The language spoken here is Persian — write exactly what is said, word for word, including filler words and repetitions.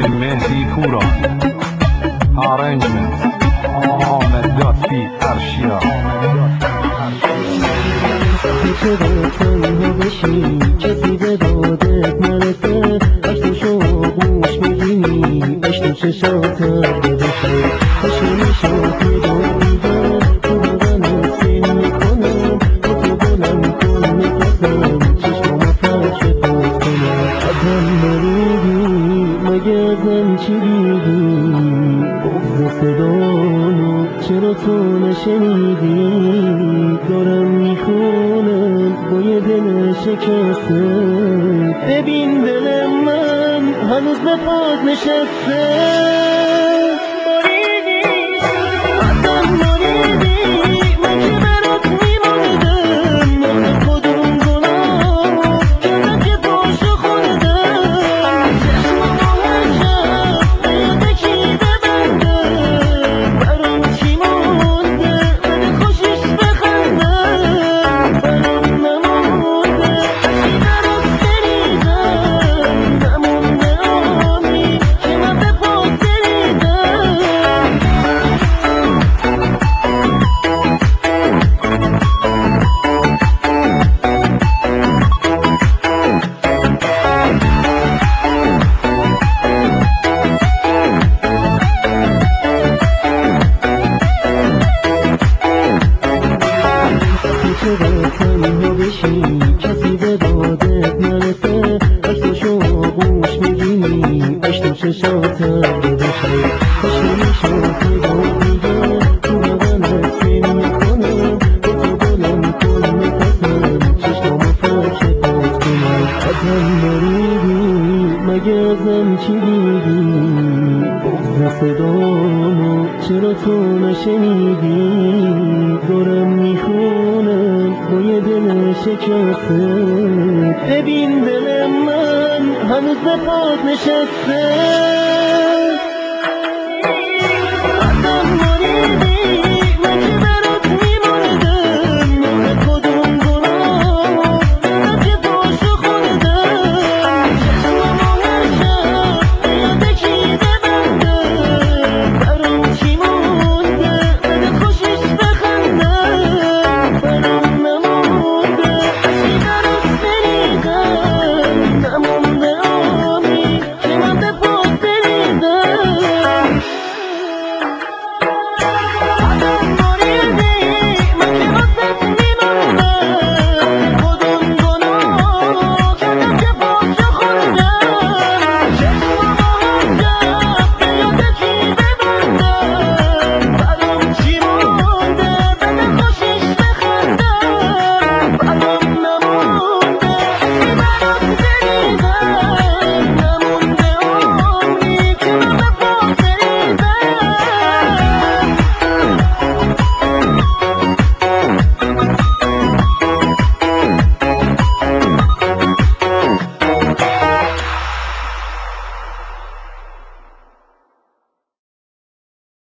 مهدی پورا. Arrangement Ahmet Lütfi Erşia. چرا تنها بشی کسی به دادت نرسه عکسشو گوش میگیری عشق تو چشاتت ببخشه عشق نشاط داریده تو بدن سین میکنم با تو بلند کن نفسم چشمامو فرش پاس کنم از هم نریدی مگه ازم چی دیدی بغض صدامو چرا تو نشنیدی دارم میخونم با یه دل شکسته ببین دل من هنوز به پات نشسته چرا تنها بشی کسی به دادت نرسه عکسشو گوش میگیری عشق تو چشاتت ببخشه عشق نشاط داریده تو بدنت سین میکنم با تو بلند کن نفسم چشمامو فرش پاس کنم از هم نریدی مگه ازم چی دیدی بغض صدامو چرا تو نشنیدی دارم میخونم با یه دل شکسته ببین دل من هنوز به پات نشسته